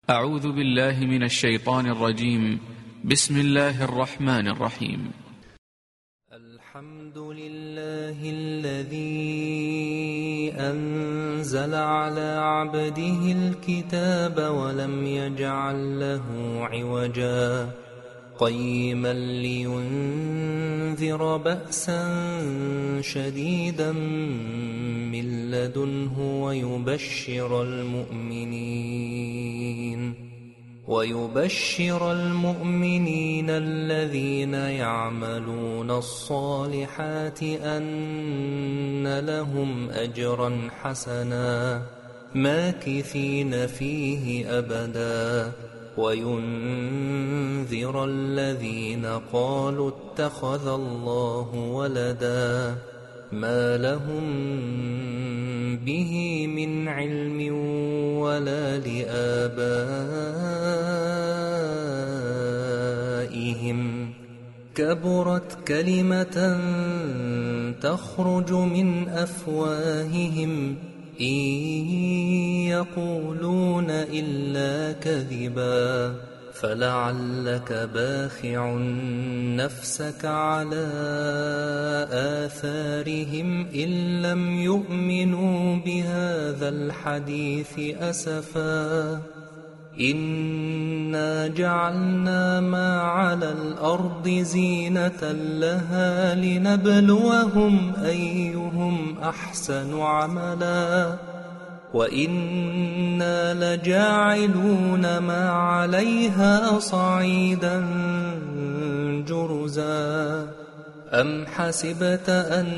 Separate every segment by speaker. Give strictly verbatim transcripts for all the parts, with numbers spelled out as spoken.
Speaker 1: أعوذ بالله من الشيطان الرجيم. بسم الله الرحمن الرحيم.
Speaker 2: الحمد لله الذي أنزل على عبده الكتاب ولم يجعل له عوجا قيما لينذر بأسا شديدا من لدنه ويبشر المؤمنين ويبشر المؤمنين الذين يعملون الصالحات أن لهم أجرا حسنا ماكثين فيه أبدا وينذر الذين قالوا اتخذ الله ولدا ما لهم به من علم ولا لآبائهم كبرت كلمة تخرج من أفواههم إن يقولون إلا كذبا فلعلك باخع نفسك على آثارهم إن لم يؤمنوا بهذا الحديث أسفا إنا جعلنا ما على الأرض زينة لها لنبلوهم أيهم أحسن عملا وإنا لجاعلون ما عليها صعيدا جرزا أم حسبت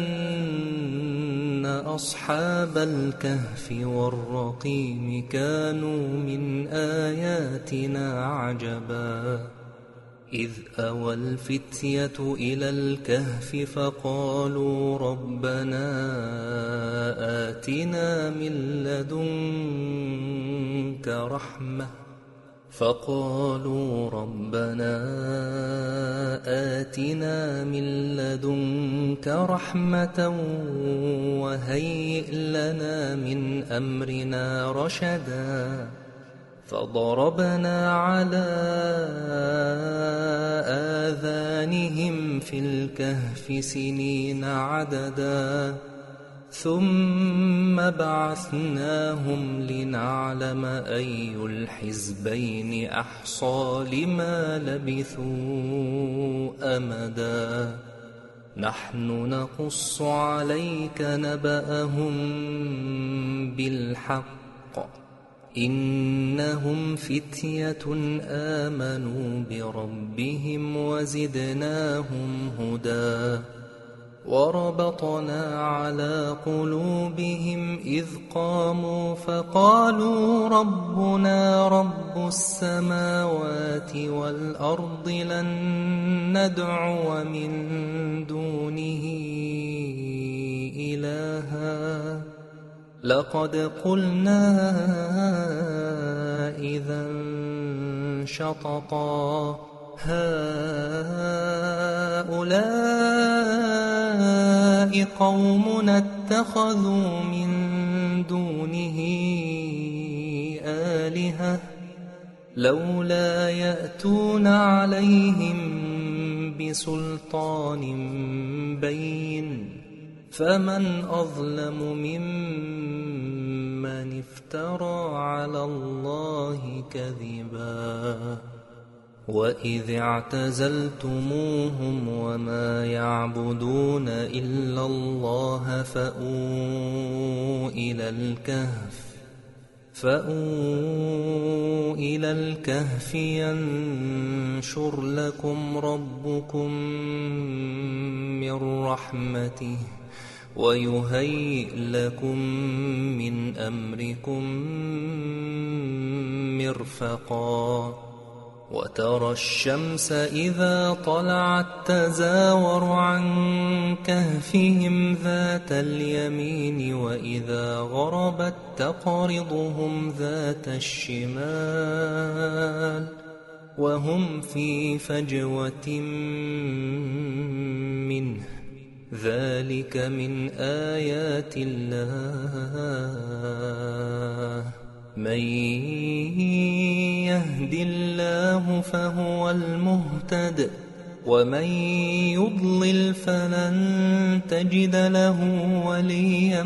Speaker 2: أن أصحاب الكهف والرقيم كانوا من آياتنا عجبا إذ أوى الفتية إلى الكهف فقالوا ربنا آتنا من لدنك رحمة فقالوا ربنا آتنا من لدنك رحمة وهيئ لنا من أمرنا رشدا فضربنا على آذانهم في الكهف سنين عددا ثم بعثناهم لنعلم أي الحزبين أحصى لما لبثوا أمدا نحن نقص عليك نبأهم بالحق إنهم فتية آمنوا بربهم وزدناهم هدى وربطنا على قلوبهم إذ قاموا فقالوا ربنا رب السماوات والأرض لن ندعو من دونه إلها لقد قلنا إذا شططا هؤلاء قومنا اتخذوا من دونه آلهة لولا يأتون عليهم بسلطان بين فمن أظلم ممن افترى على الله كذبا وإذ اعتزلتموهم وما يعبدون إلا الله فأووا إلى الكهف فأووا إلى الكهف ينشر لكم ربكم من رحمته ويهيئ لكم من أمركم مرفقا وترى الشمس إذا طلعت تزاور عن كهفهم ذات اليمين وإذا غربت تقرضهم ذات الشمال وهم في فجوة منه ذلك من آيات الله من يهد الله فهو المهتد ومن يضلل فلن تجد له وليا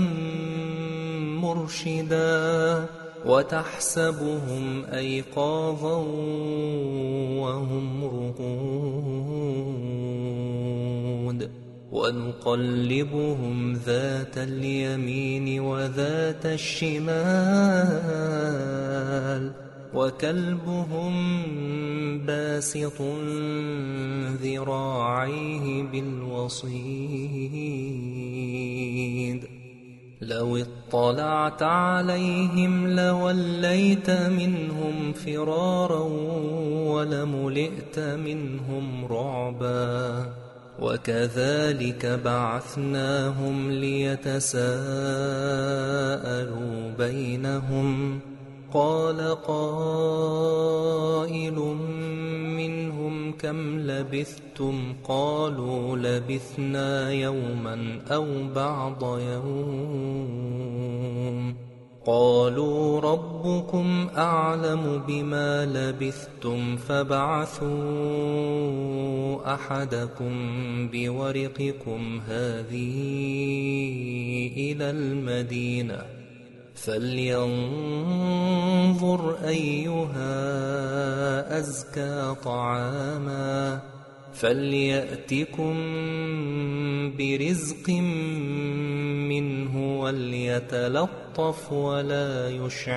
Speaker 2: مرشدا وتحسبهم أيقاظا وهم رقود ونقلبهم ذات اليمين وذات الشمال وكلبهم باسط ذراعيه بالوصيد لو اطلعت عليهم لوليت منهم فرارا ولملئت منهم رعبا وكذلك بعثناهم ليتساءلوا بينهم قال قائل منهم كم لبثتم قالوا لبثنا يوما أو بعض يوم قالوا ربكم أعلم بما لبثتم فابعثوا أحدكم بورقكم هذه إلى المدينة فلينظر أيها أزكى طعاما فليأتكم برزق منه وليتلطف ولا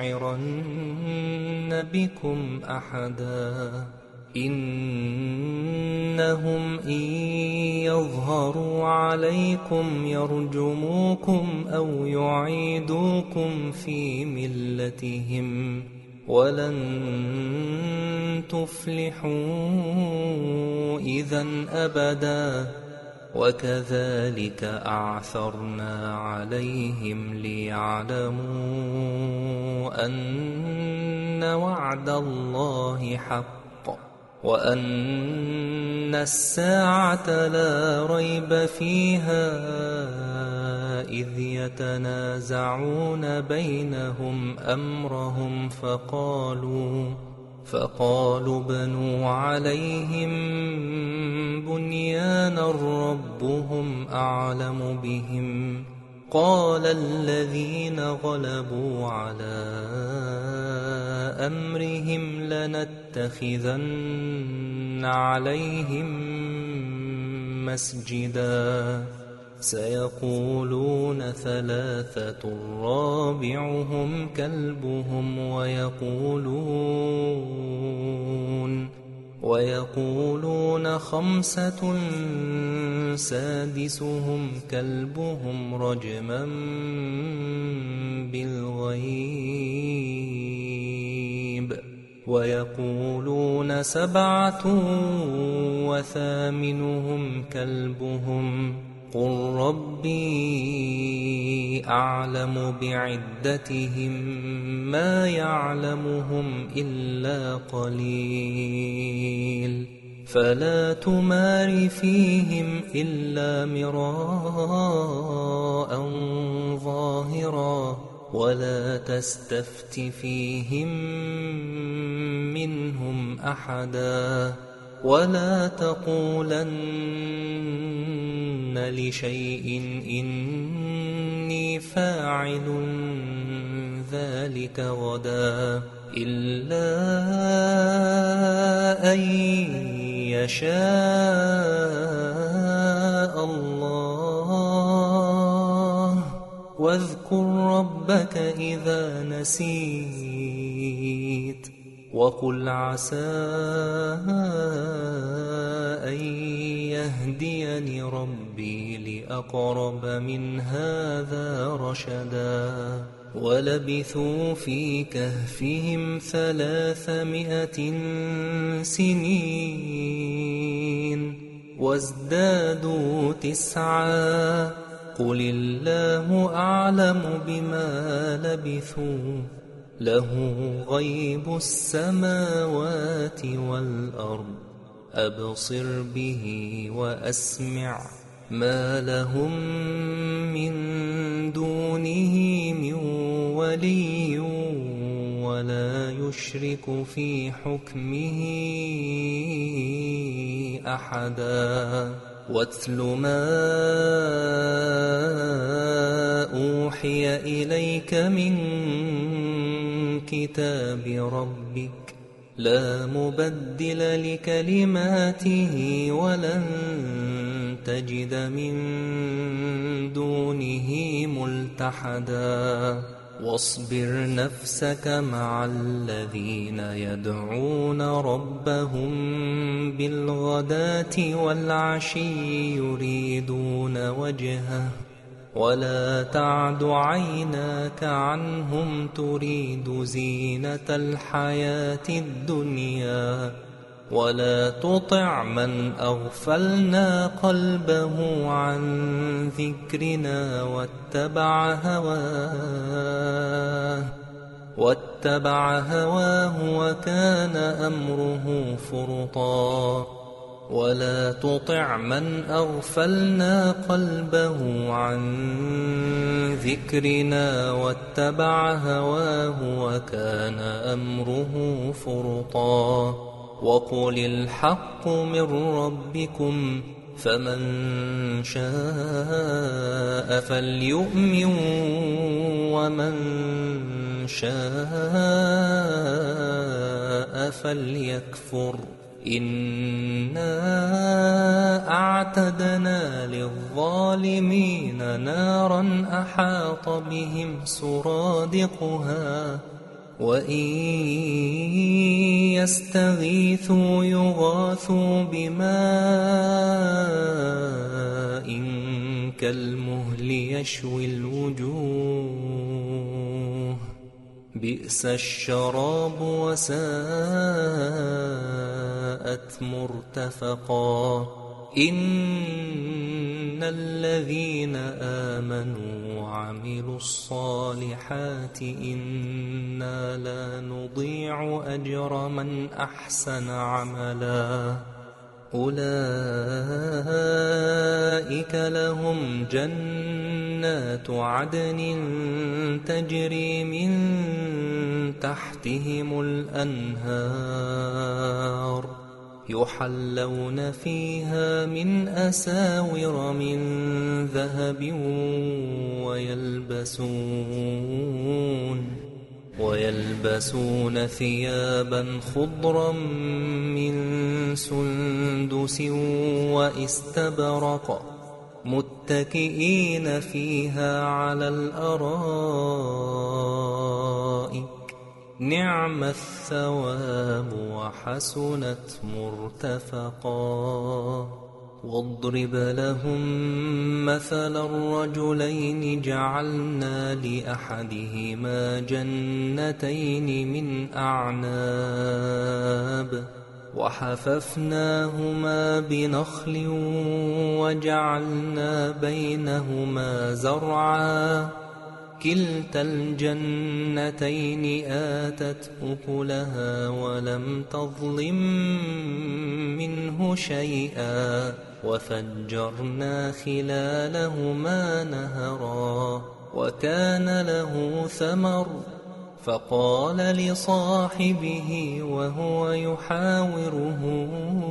Speaker 2: يشعرن بكم أحدا إنهم إن يظهروا عليكم يرجموكم أو يعيدوكم في ملتهم ولن تفلحوا إذن أبدا وكذلك أعثرنا عليهم ليعلموا أن وعد الله حق وأن الساعة لا ريب فيها إذ يتنازعون بينهم أمرهم فقالوا فقالوا بنوا عليهم بنيانا ربهم أعلم بهم قال الذين غلبوا على أمرهم لنتخذن عليهم مسجدا سيقولون ثلاثة رابعهم كلبهم ويقولون ويقولون خمسة سادسهم كلبهم رجما بالغيب ويقولون سبعة وثامنهم كلبهم قل ربي أعلم بعدتهم ما يعلمهم إلا قليل فلا تمار فيهم إلا مراء ظاهرا ولا تستفت فيهم منهم أحدا ولا تقولن لشيء إني فاعل ذلك غدا إلا أن يشاء الله واذكر ربك إذا نسيت وقل عسى أن يهديني ربي لأقرب من هذا رشدا ولبثوا في كهفهم ثلاثمائة سنين وازدادوا تسعا قل الله أعلم بما لبثوا له غيب السماوات والأرض أبصر به وأسمع ما لهم من دونه من ولي ولا يشرك في حكمه أحدا واتل ما أوحي إليك من كتاب ربك لا مبدل لكلماته ولن تجد من دونه ملتحدا واصبر نفسك مع الذين يدعون ربهم بالغداة والعشي يريدون وجهه ولا تعد عيناك عنهم تريد زينة الحياة الدنيا ولا تطع من أغفلنا قلبه عن ذكرنا واتبع هواه واتبع هواه وكان أمره فرطا ولا تطع من أغفلنا قلبه عن ذكرنا واتبع هواه وكان أمره فرطا وقل الحق من ربكم فمن شاء فليؤمن ومن شاء فليكفر إنا أعتدنا للظالمين نارا أحاط بهم سرادقها وإن يستغيثوا يغاثوا بماء كالمهل يشوي الوجوه بئس الشراب وساءت مرتفقا إن الذين آمنوا وعملوا الصالحات إنا لا نضيع أجر من أحسن عملا أولئك لهم جنات عدن تجري من تحتهم الأنهار يحلون فيها من أساور من ذهب ويلبسون ويلبسون ثيابا خضرا من سندس واستبرق متكئين فيها على الأرائك نعم الثواب وحسنت مرتفقا واضرب لهم مثل الرجلين جعلنا لأحدهما جنتين من أعناب وحففناهما بنخل وجعلنا بينهما زرعا كلتا الجنتين آتت أكلها ولم تظلم منه شيئا وفجرنا خلالهما نهرا وكان له ثمر فقال لصاحبه وهو يحاوره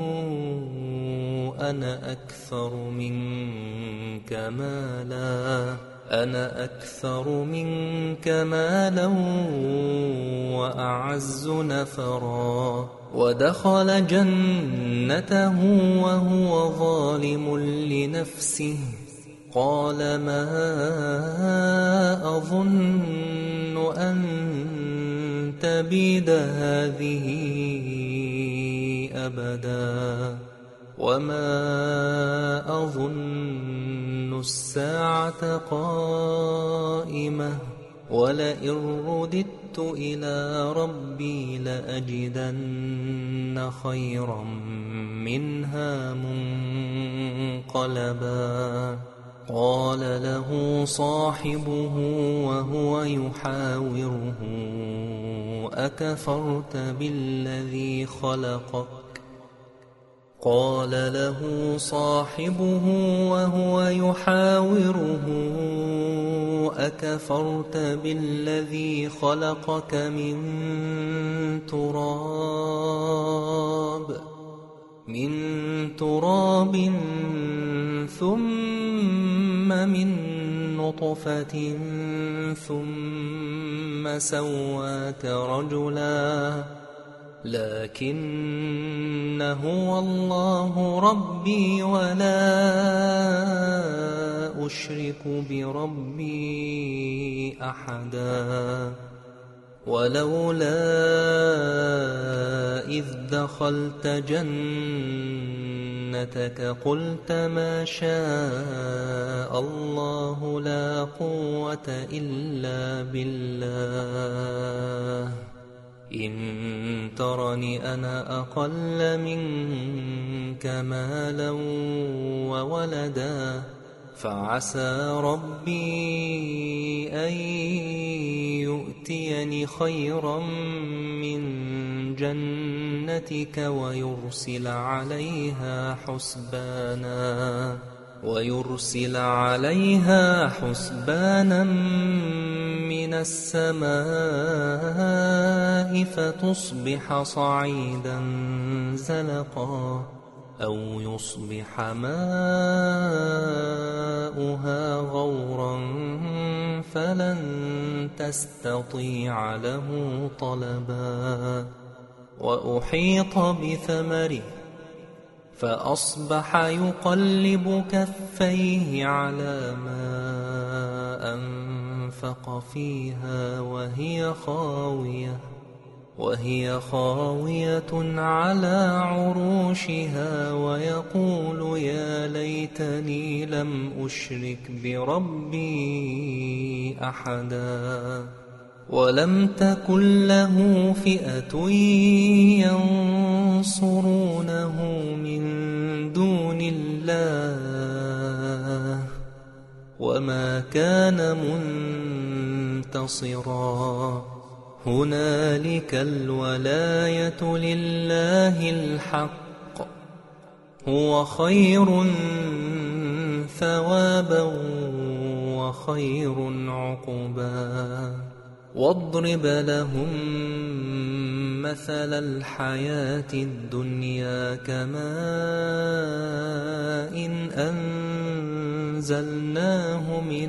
Speaker 2: أنا أكثر منك مالا أنا أكثر منك مالا وأعز نفرا ودخل جنته وهو ظالم لنفسه قال ما أظن أن تبيد هذه أبدا وما أظن الساعة قائمة ولئن رددت إلى ربي لأجدن خيرا منها منقلبا قال له صاحبه وهو يحاوره أكفرت بالذي خلقك قال له صاحبه وهو يحاوره أكفرت بالذي خلقك من تراب من تراب ثم من نطفة ثم سواك رجلا لكن هو الله ربي ولا أشرك بربي أحدا ولولا إذ دخلت جنتك قلت ما شاء الله لا قوة إلا بالله إن ترني أنا أقل منك مالا وولدا فعسى ربي أن يؤتيني خيرا من جنتك ويرسل عليها حسبانا ويرسل عليها حسبانا من السماء فتصبح صعيدا زلقا أو يصبح ماؤها غورا فلن تستطيع له طلبا وأحيط بثمره فأصبح يقلب كفيه على ما أنفق فيها وهي خاوية وهي خاوية على عروشها ويقول يا ليتني لم أشرك بربي أحدا ولم تكن له فئة ينصرونه من دون الله وما كان منتصرا هنالك الولاية لله الحق هو خير ثوابا وخير عقبا واضرب لهم مثل الحياة الدنيا كماء إن أنزلناه من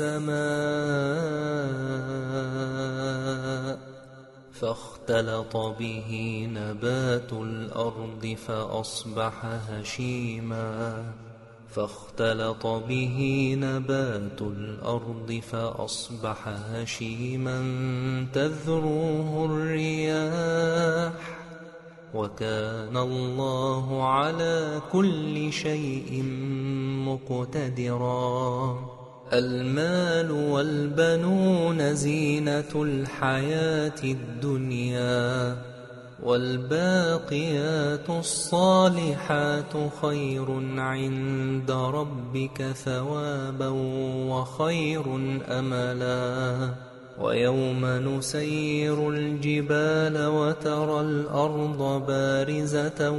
Speaker 2: السماء فاختلط به نبات الأرض فأصبح هشيما فاختلط به نبات الأرض فأصبح هشيما تذروه الرياح وكان الله على كل شيء مقتدرا المال والبنون زينة الحياة الدنيا والباقيات الصالحات خير عند ربك ثوابا وخير أملا ويوم نسير الجبال وترى الأرض بارزة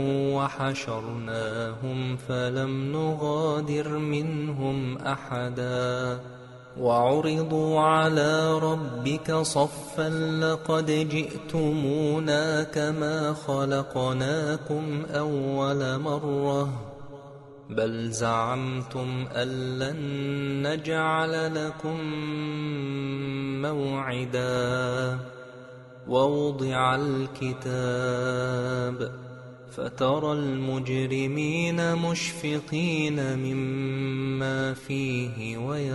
Speaker 2: وحشرناهم فلم نغادر منهم أحدا وعرضوا على ربك صفا لقد جئتمونا كما خلقناكم أول مرة بل زعمتم أن لن نجعل لكم موعدا ووضع الكتاب فترى المجرمين مشفقين مما فيه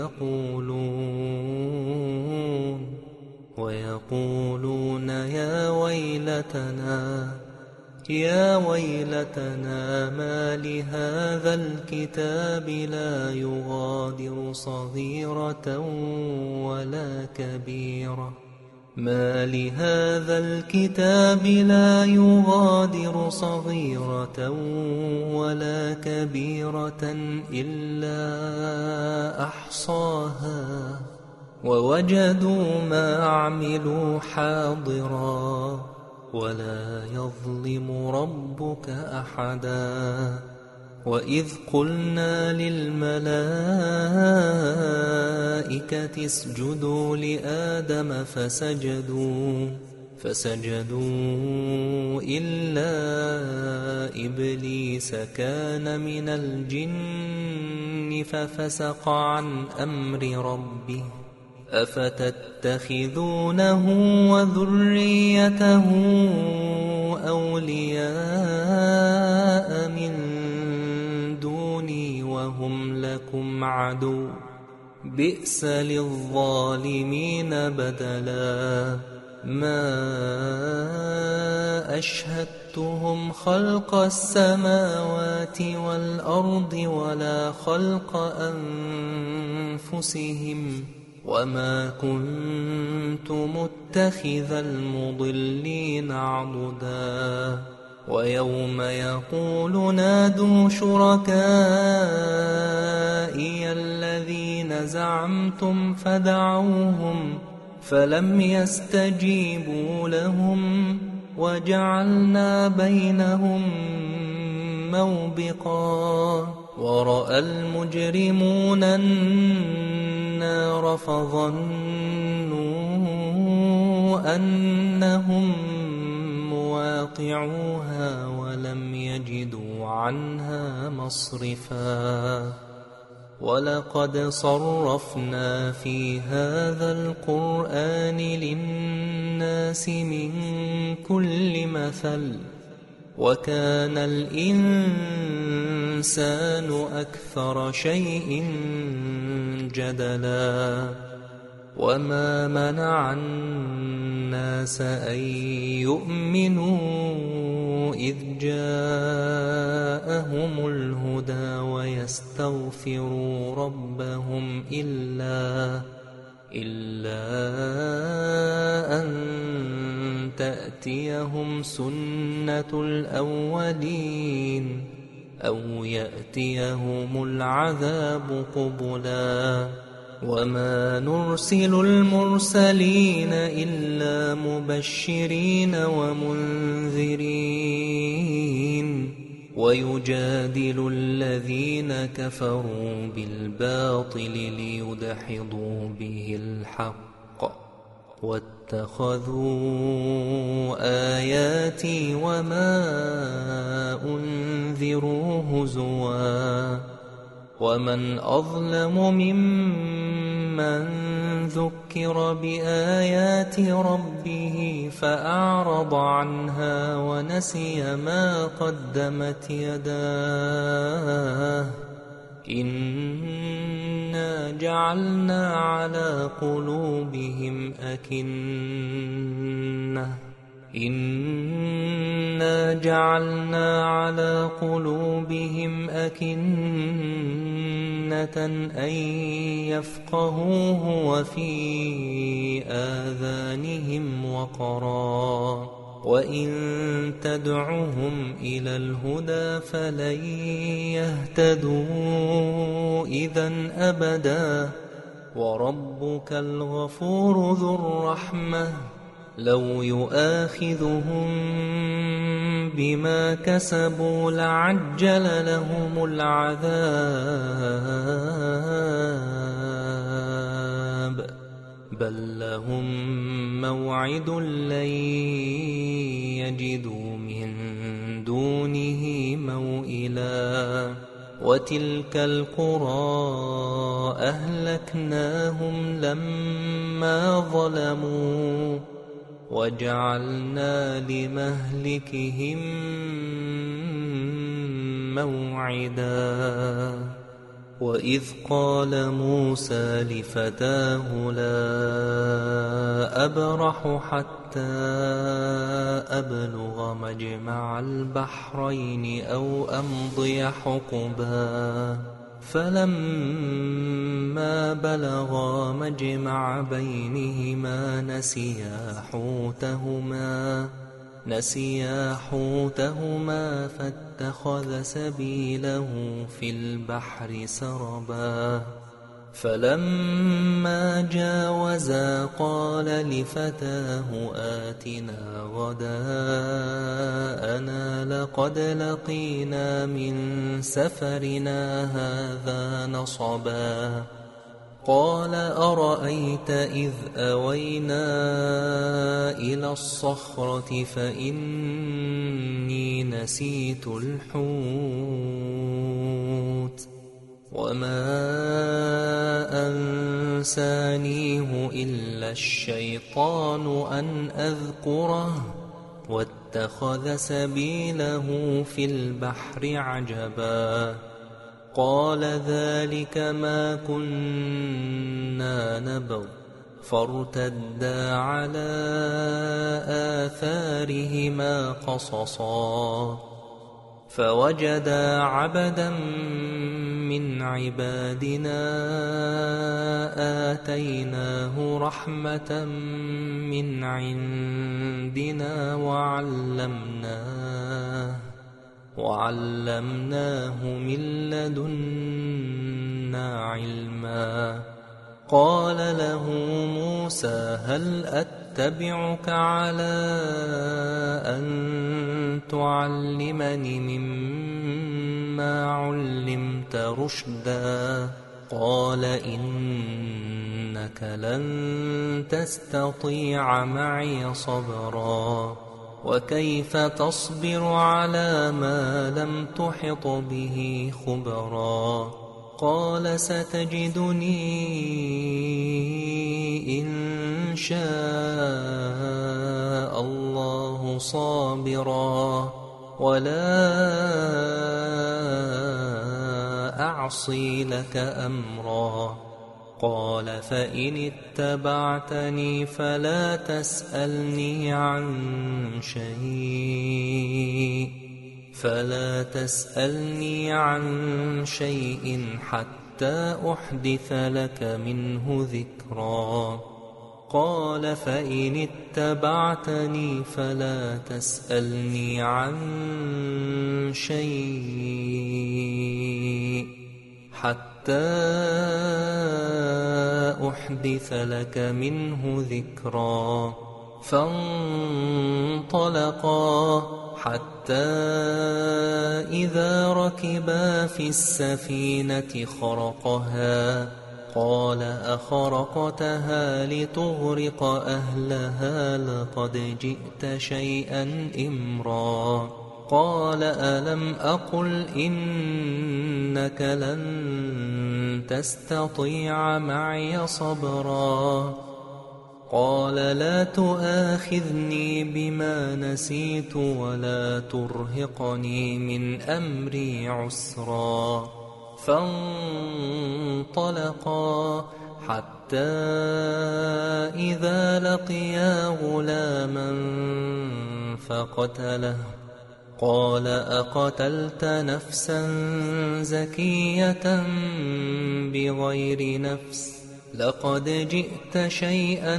Speaker 2: ويقولون ويقولون يا ويلتنا يا ويلتنا ما لهذا الكتاب لا يغادر صغيرة ولا كبيرة ما لهذا الكتاب لا يغادر صغيرة ولا كبيرة إلا أحصاها ووجدوا ما عملوا حاضرا ولا يظلم ربك أحدا وإذ قلنا للملائكة اسجدوا لآدم فسجدوا فسجدوا إلا إبليس كان من الجن ففسق عن أمر ربه أفتتخذونه وذريته أولياء من دوني وهم لكم عدو بئس للظالمين بدلا ما أشهدتهم خلق السماوات والأرض ولا خلق أنفسهم وما كنت متخذ المضلين عضدا ويوم يقول نادوا شركائي الذين زعمتم فدعوهم فلم يستجيبوا لهم وجعلنا بينهم موبقا ورأى المجرمون النار فظنوا أنهم مواقعوها ولم يجدوا عنها مصرفا ولقد صرفنا في هذا القرآن للناس من كل مثل وكان الإنسان أكثر شيء جدلا وما منع الناس أن يؤمنوا إذ جاءهم الهدى ويستغفروا ربهم إلا إلا أن تأتيهم سنة الأولين أو يأتيهم العذاب قبلا وما نرسل المرسلين إلا مبشرين ومنذرين ويجادل الذين كفروا بالباطل ليدحضوا به الحق واتخذوا آياتي وما أنذروا هزوا ومن أظلم ممن ذكر بآيات ربه فأعرض عنها ونسي ما قدمت يداه إنا جعلنا على قلوبهم أكنة إنا جعلنا على قلوبهم أكنة أن يفقهوه وفي آذانهم وقرا وإن تدعهم إلى الهدى فلن يهتدوا إذا أبدا وربك الغفور ذو الرحمة لو يؤاخذهم بما كسبوا لعجل لهم العذاب بل لهم موعد لن يجدوا من دونه موئلا وتلك القرى أهلكناهم لما ظلموا وجعلنا لمهلكهم موعدا وإذ قال موسى لفتاه لا أبرح حتى أبلغ مجمع البحرين أو أمضي حقبا فلما بلغا مجمع بينهما نسيا حوتهما نسيا حوتهما فاتخذ سبيله في البحر سربا فلما جاوزا قال لفتاه آتنا غداءنا لقد لقينا من سفرنا هذا نصبا قال أرأيت إذ أوينا إلى الصخرة فإني نسيت الحوت وما أنسانيه إلا الشيطان أن أذكره واتخذ سبيله في البحر عجبا قال ذلك ما كنا نبغ فارتدا على آثارهما قصصا فوجدا عبدا من عبادنا آتيناه رحمة من عندنا وعلمناه وعلمناه من لدنا علما قال له موسى هل أتبعك على أن تعلمني مما علمت رشدا قال إنك لن تستطيع معي صبرا وكيف تصبر على ما لم تحط به خبرا قال ستجدني إن شاء الله صابرا ولا أعصي لك أمرا قال فإن اتبعتني فلا تسألني عن شيء فلا تسألني عن شيء حتى أحدث لك منه ذكرا قال فإن اتبعتني فلا تسألني عن شيء حتى أحدث لك منه ذكرا فانطلقا حتى إذا ركبا في السفينة خرقها قال أخرقتها لتغرق أهلها لقد جئت شيئا إمرا قال ألم أقل إنك لن تستطيع معي صبرا قال لا تؤاخذني بما نسيت ولا ترهقني من أمري عسرا فانطلقا حتى إذا لقيا غلاما فقتله قال أقتلت نفسا زكية بغير نفس لقد جئت شيئا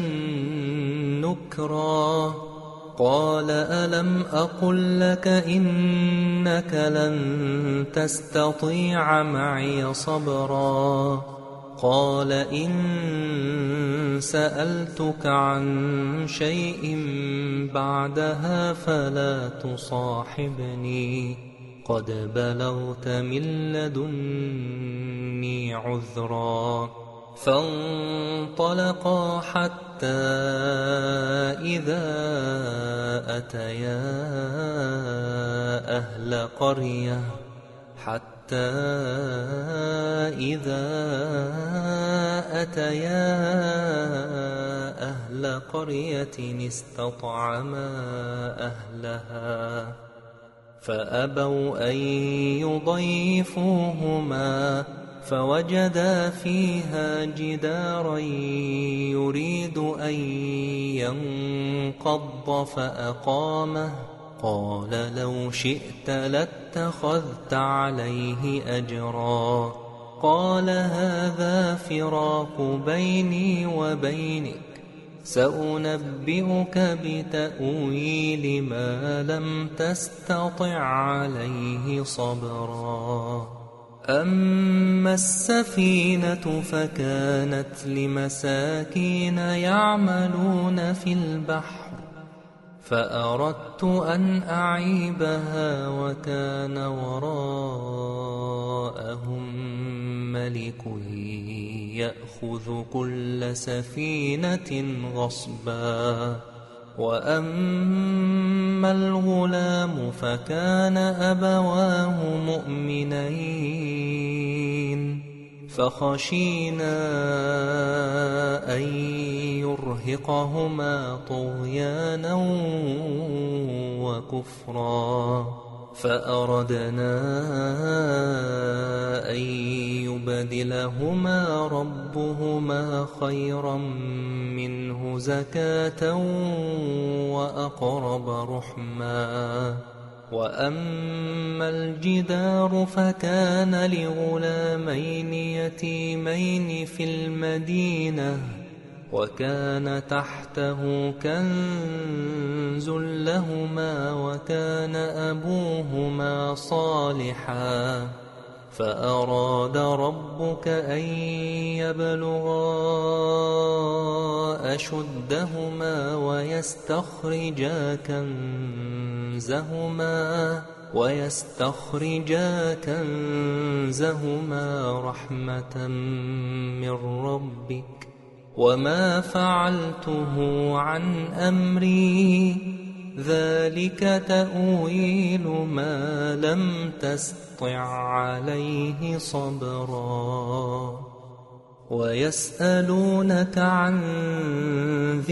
Speaker 2: نكرا قال ألم أقل لك إنك لن تستطيع معي صبرا قال إن سألتك عن شيء بعدها فلا تصاحبني قد بلغت من لدني عذرا فانطلقا حتى إذا أتيا أهل قرية حتى إذا أتيا أهل قرية استطعما أهلها فأبوا أن يضيفوهما فوجدا فيها جدارا يريد أن ينقض فأقامه قال لو شئت لاتخذت عليه أجرا قال هذا فراق بيني وبينك سأنبئك بتأويل ما لم تستطع عليه صبرا أما السفينة فكانت لمساكين يعملون في البحر فأردت أن أعيبها وكان وراءهم ملك يأخذ كل سفينة غصبا. وأما الغلام فكان أبواه مؤمنين فخشينا أن يرهقهما طغيانا وكفرا فأردنا أن يبدلهما ربهما خيرا منه زكاة وأقرب رحما. وأما الجدار فكان لغلامين يتيمين في المدينة وكان تحته كنز لهما وكان أبوهما صالحا فأراد ربك أن يبلغا أشدهما ويستخرجا كنزهما ويستخرجا كنزهما رحمة من ربك وما فعلته عن أمري ذلك تأويل ما لم تسطع عليه صبرا. ويسألونك عن ذي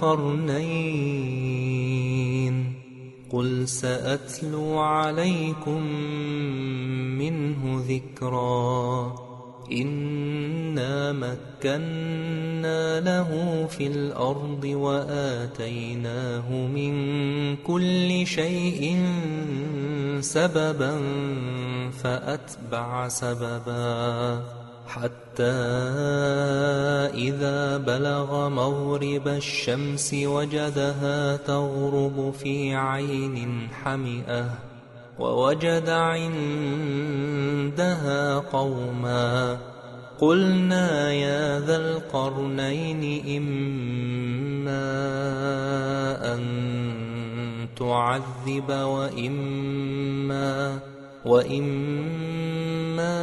Speaker 2: القرنين قل سأتلو عليكم منه ذكرا. إنا مكنا له في الأرض وآتيناه من كل شيء سببا فأتبع سببا حتى إذا بلغ مغرب الشمس وجدها تغرب في عين حمئة ووجد عندها قوما قلنا يا ذا القرنين إما أن تعذب وإما وإما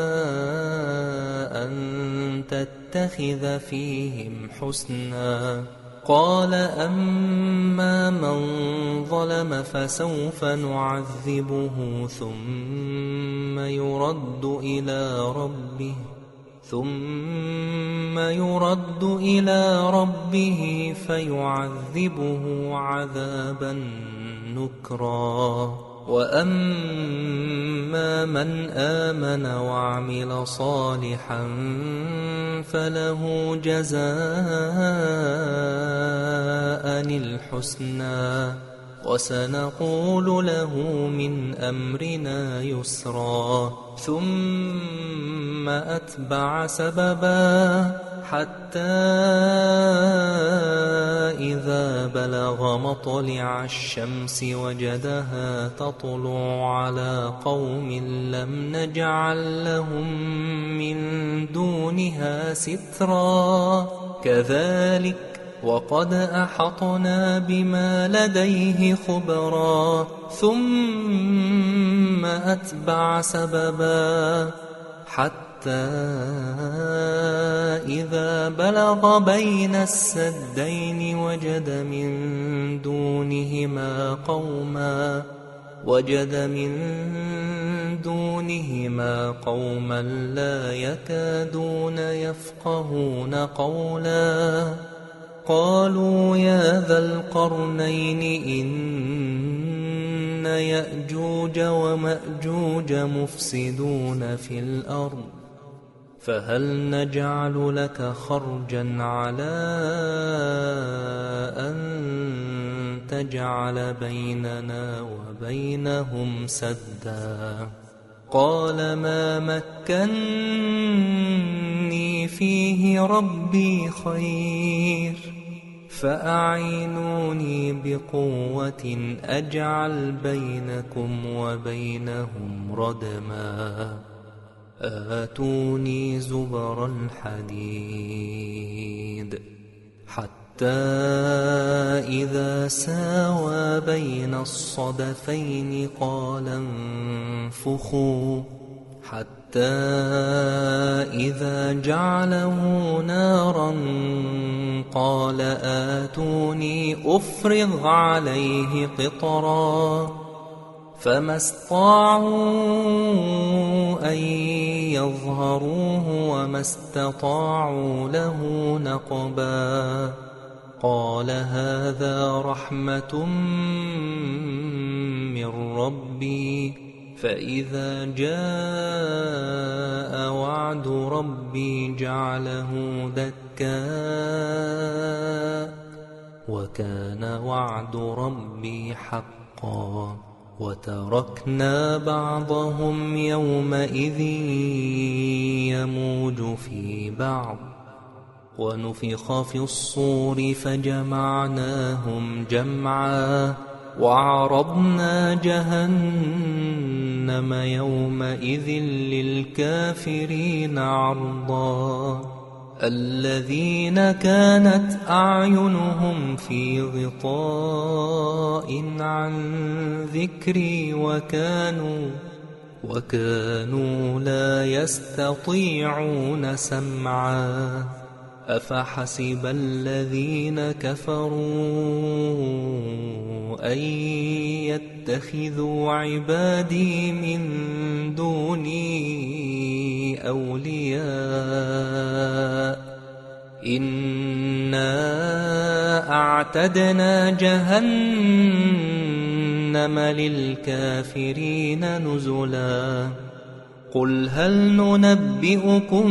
Speaker 2: أن تتخذ فيهم حسنا. قال أما من ظلم فسوف نعذبه ثم يرد إلى ربه ثم يرد إلى ربه فيعذبه عذابا نكرا. وأما من آمن وعمل صالحا فله جزاء الحسنى وسنقول له من أمرنا يسرا. ثم أتبع سببا حتى إذا بلغ مطلع الشمس وجدها تطلع على قوم لم نجعل لهم من دونها سترا كذلك وقد أحطنا بما لديه خبرا. ثم أتبع سببا حتى إذا بلغ بين السدين وجد من دونهما قوما وجد من دونهما قوما لا يكادون يفقهون قولا قالوا يا ذا القرنين إن يأجوج ومأجوج مفسدون في الأرض فهل نجعل لك خرجا على أن تجعل بيننا وبينهم سدا. قال ما مكنني فيه ربي خير فأعينوني بقوة أجعل بينكم وبينهم ردما. آتوني زبر الحديد حتى إذا ساوى بين الصدفين قال انفخوا حتى إذا جعله نارا قال آتوني أفرغ عليه قطرا فما استطاعوا أن يظهروه وما استطاعوا له نقبا قال هذا رحمة من ربي فإذا جاء وعد ربي جعله دكا وكان وعد ربي حقا وتركنا بعضهم يومئذ يموج في بعض ونفخ في الصور فجمعناهم جمعا وعرضنا جهنم يومئذ للكافرين عرضا الذين كانت أعينهم في غطاء عن ذكري وكانوا وكانوا لا يستطيعون سمعا أفحسب الذين كفروا أن يتخذوا عبادي من دوني أولياء إنا أعتدنا جهنم للكافرين نزلا قل هل ننبئكم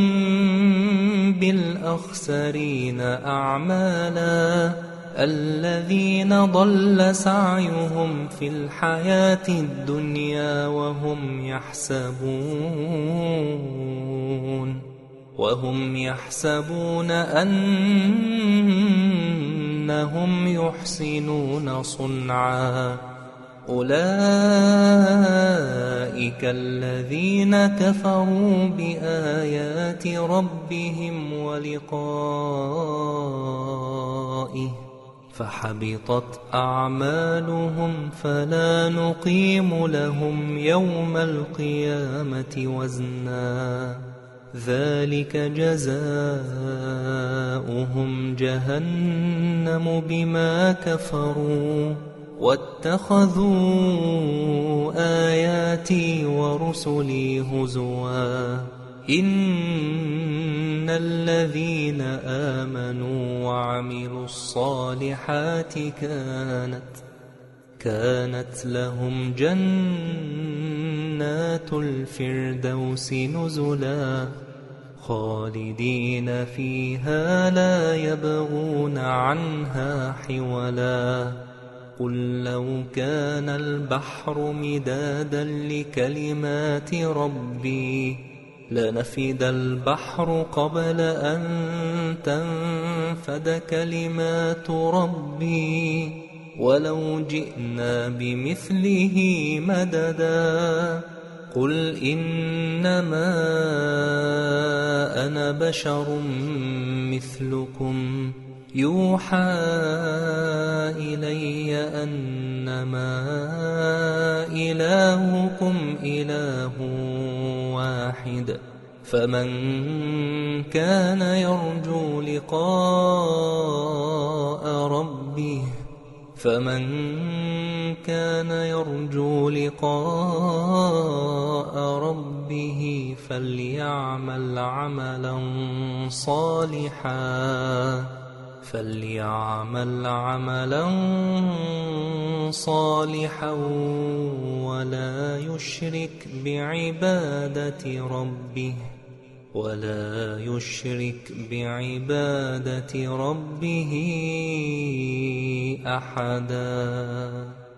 Speaker 2: بالأخسرين أعمالا الذين ضل سعيهم في الحياة الدنيا وهم يحسبون وهم يحسبون أنهم يحسنون صنعا أولئك الذين كفروا بآيات ربهم ولقائه فحبطت أعمالهم فلا نقيم لهم يوم القيامة وزنا ذلك جزاؤهم جهنم بما كفروا واتخذوا آياتي ورسلي هزوا إن الذين آمنوا وعملوا الصالحات كانت كانت لهم جنات الفردوس نزلا خالدين فيها لا يبغون عنها حولا قل لو كان البحر مدادا لكلمات ربي لنفد البحر قبل أن تنفد كلمات ربي ولو جئنا بمثله مددا قل إنما أنا بشر مثلكم يوحى إلي أنما إلهكم إله واحد فمن كان يرجو لقاء ربه فمن كان يرجو لقاء ربه فليعمل عملا صالحا فليعمل عملا صالحا ولا يشرك بعبادة ربه ولا يشرك بعبادة ربه أحدا.